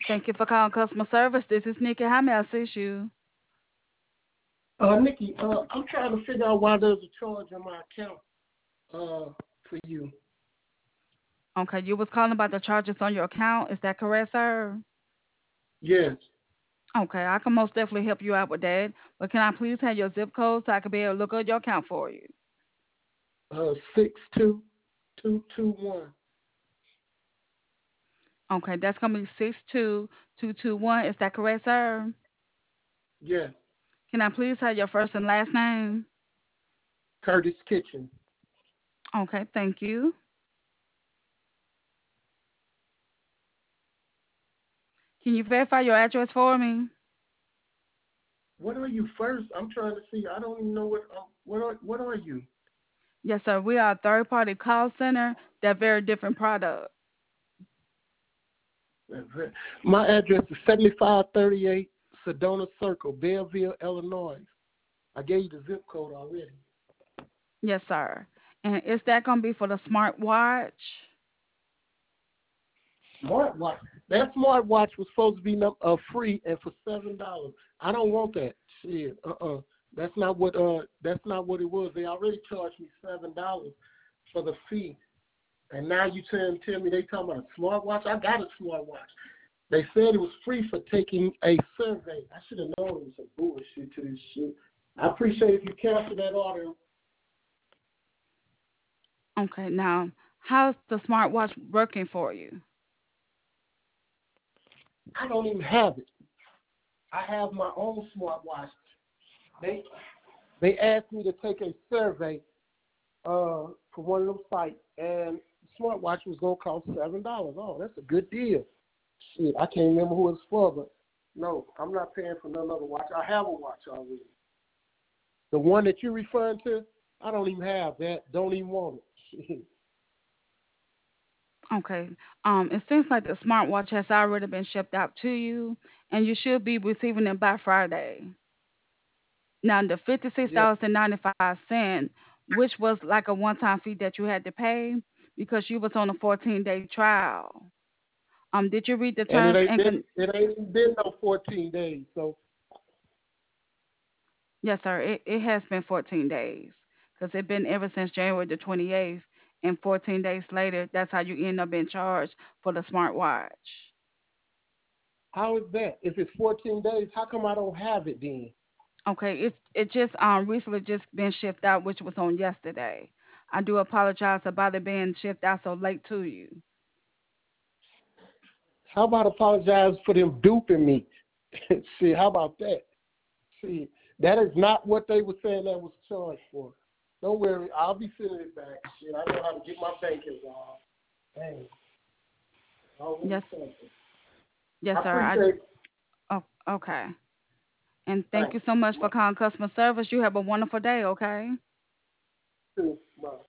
Thank you for calling customer service. This is Nikki. How may I assist you? Nikki, I'm trying to figure out why there's a charge on my account for you. Okay, you was calling about the charges on your account. Is that correct, sir? Yes, Okay, I can most definitely help you out with that. But can I please have your zip code so I can be able to look at your account for you? 62221. Okay, that's gonna be 62221. Is that correct, sir? Yes, Can I please have your first and last name? Curtis Kitchen. Okay, thank you. Can you verify your address for me? What are you first? I'm trying to see. I don't even know what are you? Yes, sir. We are a third party call center that very different product. My address is 7538 Sedona Circle, Belleville, Illinois. I gave you the zip code already. Yes, sir. And is that gonna be for the smartwatch? Smartwatch. That smartwatch was supposed to be free and for $7. I don't want that. Shit. That's not what. That's not what it was. They already charged me $7 for the fee, and now you tell me they talking about a smartwatch. I got a smartwatch. They said it was free for taking a survey. I should have known it was some bullshit to this shit. I appreciate if you cancel that order. Okay, now how's the smartwatch working for you? I don't even have it. I have my own smartwatch. They they asked me to take a survey for one of them sites, and the smartwatch was gonna cost $7. Oh, that's a good deal. Shit, I can't remember who it's for, but no, I'm not paying for none other watch. I have a watch already. The one that you're referring to, I don't even have that. Don't even want it. Shit. Okay. It seems like the smartwatch has already been shipped out to you, and you should be receiving it by Friday. Now, the fifty-six Yeah, dollars and 95 cent, which was like a one-time fee that you had to pay because you was on a 14-day trial. Did you read the and terms and it ain't even been no 14 days. So yes, sir. It has been 14 days because it's been ever since January the 28th, and 14 days later, that's how you end up being charged for the smartwatch. how is that? If it's 14 days, how come I don't have it then? Okay, it just recently just been shipped out, which was on yesterday. I do apologize about it being shipped out so late to you. How about apologize for them duping me? See, how about that? See, that is not what they were saying that was charged for. Don't worry, I'll be sending it back. Shit, I know how to get my bank involved. Dang, always Yes, something. yes, I sir. appreciate it. Oh, okay. And thank Thanks. you so much for Bye. calling customer service. You have a wonderful day. Okay. Too. Bye.